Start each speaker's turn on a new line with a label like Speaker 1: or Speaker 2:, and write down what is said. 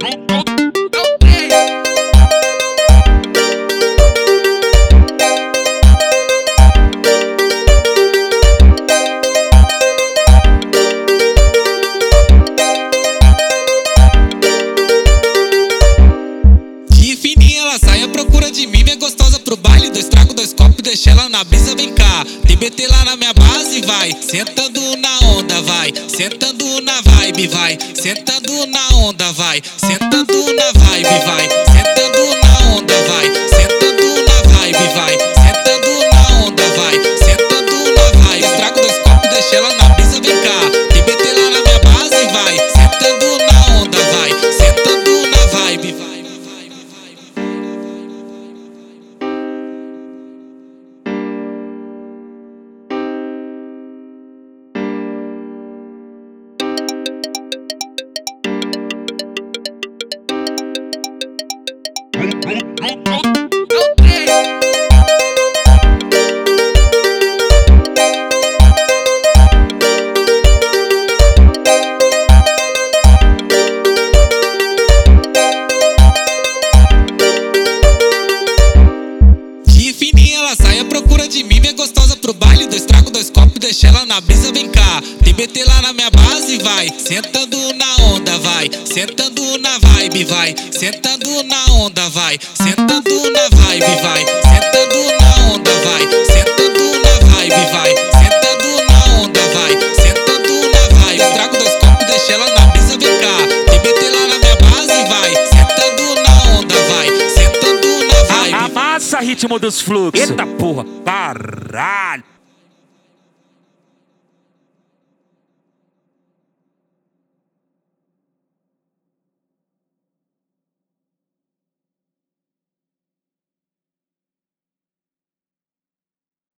Speaker 1: De fininha ela sai à procura de mim, vem gostosa pro baile. Dois tragos, dois copos, deixa ela na brisa, vem cá. TBT lá na minha base, vai. Sentando na onda, vai. Sentando na vibe, vai. Sentando na onda, vai. Sentando na vibe, vai. Sentando na onda, vai. Sentando na vibe, vai. Sentando na onda, vai. Sentando na vibe. Dois tragos, dois copos, deixa ela na brisa, vem cá. TBT lá na minha base, vai. Sentando na onda, vai. Sentando na vibe, vai. De fininha ela sai à procura de mim, vem gostosa pro baile. Dois tragos, dois copos, deixa ela na brisa, vem cá. TBT lá na minha base, vai. Sentando na onda, vai. Sentando na vibe, vai. Sentando na onda, vai. Sentando na vibe, vai. Sentando na onda, vai. Sentando na vibe, vai. Sentando na onda, vai. Sentando na vibe. Dois tragos, dois copos, deixa ela na brisa, vem cá. TBT lá na minha base, vai. Sentando na onda, vai. Sentando na vibe.
Speaker 2: Amassa ritmo dos fluxos. Eita porra, caralho.